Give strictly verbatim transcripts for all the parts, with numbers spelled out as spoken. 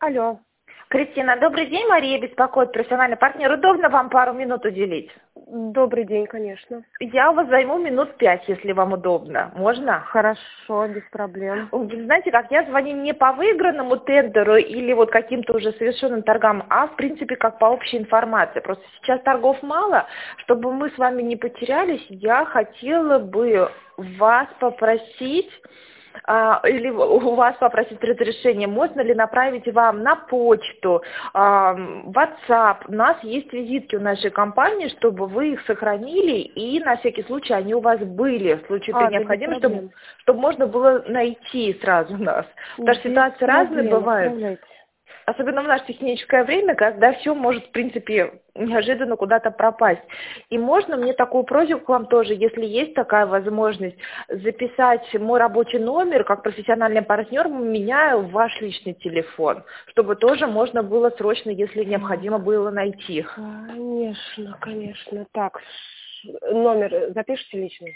Алло. Кристина, добрый день. Мария беспокоит, профессиональный партнер. Удобно вам пару минут уделить? Добрый день, конечно. Я у вас займу минут пять, если вам удобно. Можно? Хорошо, без проблем. Вы знаете, как я звоню не по выигранному тендеру или вот каким-то уже совершенным торгам, а в принципе как по общей информации. Просто сейчас торгов мало. Чтобы мы с вами не потерялись, я хотела бы вас попросить... А, или у вас попросить разрешение, можно ли направить вам на почту, а, WhatsApp. У нас есть визитки у нашей компании, чтобы вы их сохранили, и на всякий случай они у вас были, в случае А, при да без необходимости, чтобы, проблем. чтобы можно было найти сразу нас. Потому что Без ситуации разные проблем, бывают. отправляйте. Особенно в наше техническое время, когда все может, в принципе, неожиданно куда-то пропасть. И можно мне такую просьбу к вам тоже, если есть такая возможность, записать мой рабочий номер, как профессиональный партнер, меняю в ваш личный телефон, чтобы тоже можно было срочно, если необходимо было найти. Конечно, конечно. Так, ш- номер запишите личный.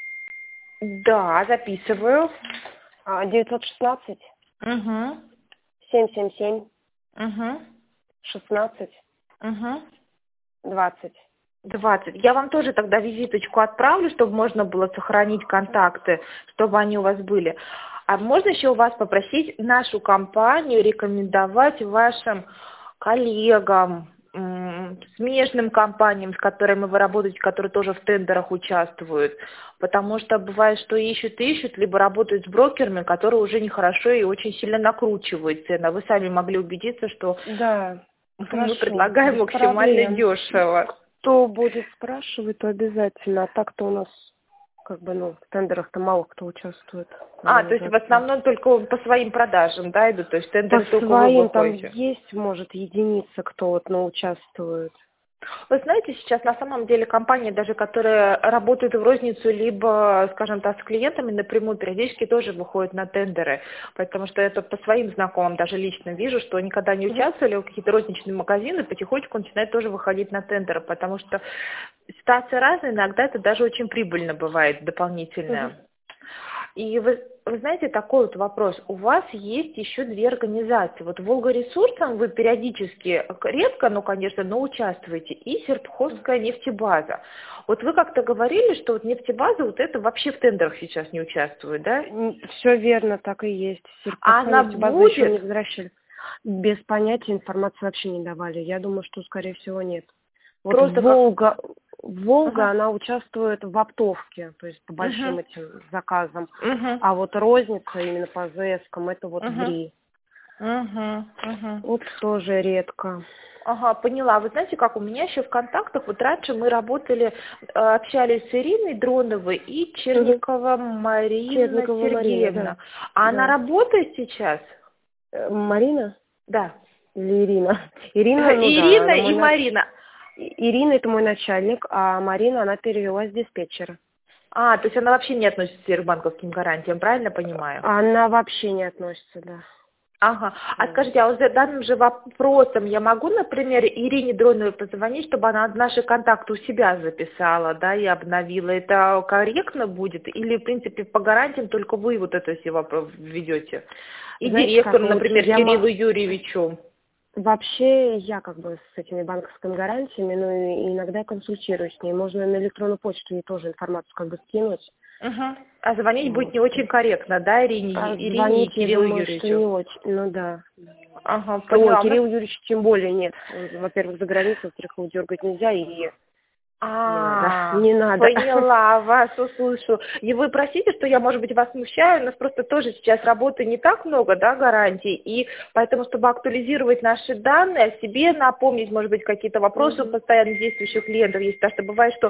Да, записываю. А, девятьсот шестнадцать Угу. семь семь семь Угу. шестнадцать Угу. двадцать. двадцать. Я вам тоже тогда визиточку отправлю, чтобы можно было сохранить контакты, чтобы они у вас были. А можно еще у вас попросить нашу компанию рекомендовать вашим коллегам, м, смежным компаниям, с которыми вы работаете, которые тоже в тендерах участвуют. Потому что бывает, что ищут, ищут, либо работают с брокерами, которые уже нехорошо и очень сильно накручивают цены. Вы сами могли убедиться, что Да, мы хорошо, предлагаем без максимально проблем. дешево. Кто будет спрашивать, то обязательно. А так-то у нас, как бы, ну, в тендерах-то мало кто участвует в А, то есть в организации. основном только по своим продажам, да, идут? То есть По тендеры только вы своим там выходите? есть, может, единица, кто вот, ну, участвует. Вы знаете, сейчас на самом деле компании, даже которые работают в розницу, либо, скажем так, с клиентами напрямую, периодически тоже выходят на тендеры. Потому что я тут по своим знакомым даже лично вижу, что никогда не Мгм. участвовали в какие-то розничные магазины, потихонечку начинают тоже выходить на тендеры, потому что ситуация разная, иногда это даже очень прибыльно бывает Мгм. дополнительно. И вы, вы знаете, такой вот вопрос. У вас есть еще две организации. Вот Волга-ресурсом вы периодически, редко, ну, конечно, но участвуете, и Серпуховская нефтебаза. Вот вы как-то говорили, что вот нефтебаза вот это вообще в тендерах сейчас не участвует, да? Все верно, так и есть. А Серпуховская она нефтебаза еще не будет? возвращали. Без понятия информации вообще не давали. Я думаю, что, скорее всего, нет. Вот Просто как... Волга, Волга, Ага. она участвует в оптовке, то есть по большим Угу. этим заказам. Угу. А вот розница именно по ЗСкам, это вот в Угу. РИ. Угу. Угу. Вот тоже редко. Ага, поняла. Вы знаете, как у меня еще в контактах, вот раньше мы работали, э, общались с Ириной Дроновой и Угу. Черникова Марина Черникова Марина, да. Сергеевна. А она Да. работает сейчас? Э, Марина Да. или Ирина? Ирина, ну да, Ирина она мой и на... Марина. И- Ирина это мой начальник, а Марина, она перевелась с диспетчера. А, то есть она вообще не относится к банковским гарантиям, правильно понимаю? Она вообще не относится, да. Ага. А Вот. скажите, а вот за данным же вопросом я могу, например, Ирине Дроновой позвонить, чтобы она наши контакты у себя записала, да, и обновила? Это корректно будет? Или, в принципе, по гарантиям только вы вот это все вопросы ведете? И Знаете, как директору, лучше? например, Я Кириллу мо- Юрьевичу. Вообще, я как бы с этими банковскими гарантиями, ну, и иногда я консультируюсь с ней. Можно на электронную почту ей тоже информацию как бы скинуть. Угу. А звонить будет Вот. не очень корректно, да, Ирине, А Ирине и звонить, я Кириллу думаю, что Юрьевичу? не очень. Ну да. Ага, Ой, поняла. У нас Кирилл Юрьевич тем более нет. Он, во-первых, за границей, во-вторых, его дергать нельзя, и не надо. А, Не надо. поняла вас, услышу. И вы простите, что я, может быть, вас смущаю, у нас просто тоже сейчас работы не так много, да, гарантий, и поэтому, чтобы актуализировать наши данные, о себе напомнить, может быть, какие-то вопросы у Мгм. постоянно действующих клиентов есть, потому что бывает, что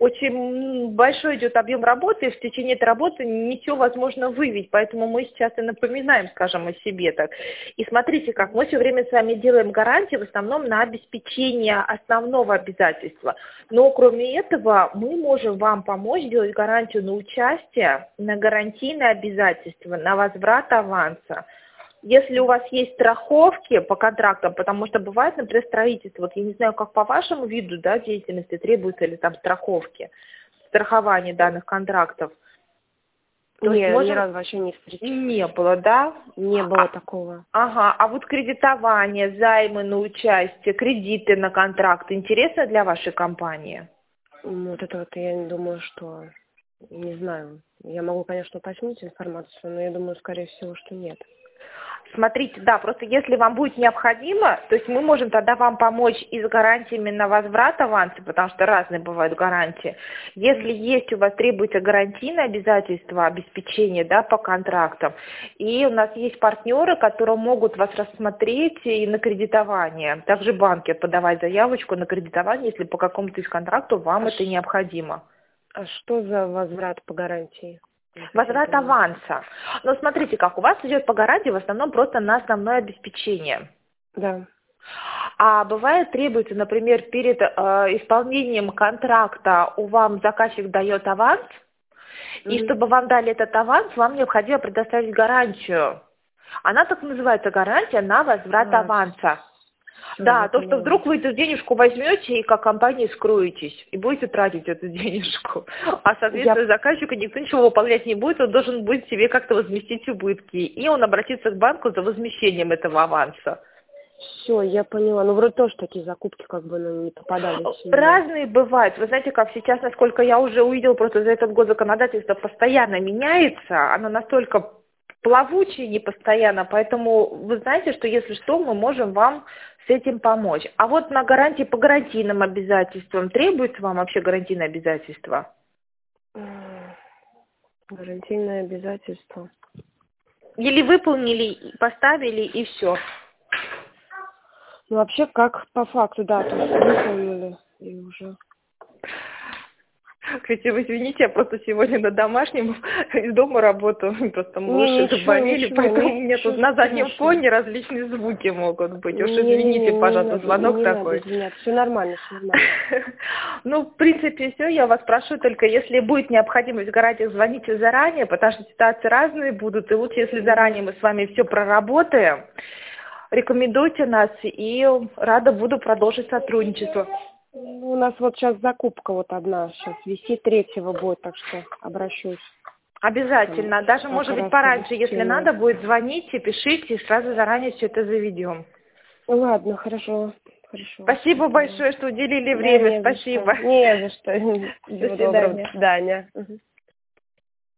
очень большой идет объем работы, и в течение этой работы не все возможно выявить, поэтому мы сейчас и напоминаем, скажем, о себе так. И смотрите, как мы все время с вами делаем гарантии в основном на обеспечение основного обязательства, но кроме этого, мы можем вам помочь сделать гарантию на участие, на гарантийное обязательство, на возврат аванса. Если у вас есть страховки по контрактам, потому что бывает, например, строительство, вот я не знаю, как по вашему виду, да, деятельности требуются ли там страховки, страхование данных контрактов. То есть Не, ни можем... разу вообще не встречалась. Не было, да? Не было А- такого. Ага, а вот кредитование, займы на участие, кредиты на контракт интересно для вашей компании? Ну, вот это вот я не думаю, что... Не знаю. Я могу, конечно, уточнить информацию, но я думаю, скорее всего, что нет. Смотрите, да, просто если вам будет необходимо, то есть мы можем тогда вам помочь и с гарантиями на возврат аванса, потому что разные бывают гарантии. Если есть у вас требуется гарантийное обязательство, обеспечение, да, по контрактам, и у нас есть партнеры, которые могут вас рассмотреть и на кредитование. Также банки подавать заявочку на кредитование, если по какому-то из контрактов вам это необходимо. А что за возврат по гарантии? Возврат аванса. Но смотрите, как у вас идет по гарантии в основном просто на основное обеспечение. Да. А бывает требуется, например, перед э, исполнением контракта у вам заказчик дает аванс, mm-hmm. и чтобы вам дали этот аванс, вам необходимо предоставить гарантию. Она так называется, гарантия на возврат а, аванса. Все, да, то, поняла. Что вдруг вы эту денежку возьмете и как компания скроетесь, и будете тратить эту денежку. А, соответственно, я... заказчику никто ничего выполнять не будет, он должен будет себе как-то возместить убытки. И он обратится к банку за возмещением этого аванса. Все, я поняла. Ну, вроде тоже такие закупки как бы ну, не попадались. Разные бывают. Вы знаете, как сейчас, насколько я уже увидела, просто за этот год законодательство постоянно меняется, оно настолько плавучее непостоянно, поэтому вы знаете, что если что, мы можем вам с этим помочь. А вот на гарантии по гарантийным обязательствам требуется вам вообще гарантийное обязательство? Гарантийное обязательство. Или выполнили, поставили и все? Ну, вообще, как по факту, да, то есть выполнили и уже. Кстати, вы извините, я просто сегодня на домашнем из дома работаю, просто мыши заболели, поэтому у меня тут на заднем фоне различные звуки могут быть. Уж извините, пожалуйста, звонок такой. Нет, все нормально, все нормально. Ну, в принципе, все, я вас прошу, только если будет необходимость в гарантиях, звоните заранее, потому что ситуации разные будут, и лучше, если заранее мы с вами все проработаем, рекомендуйте нас, и рада буду продолжить сотрудничество. У нас вот сейчас закупка вот одна сейчас висит, третьего будет, так что обращусь. Обязательно. Даже, как может быть, пораньше, если надо будет, звоните, пишите, и сразу заранее все это заведем. Ладно, хорошо. Хорошо. Спасибо Спасибо. большое, что уделили время. Да, не Спасибо. За что. Не за что. До свидания. До свидания.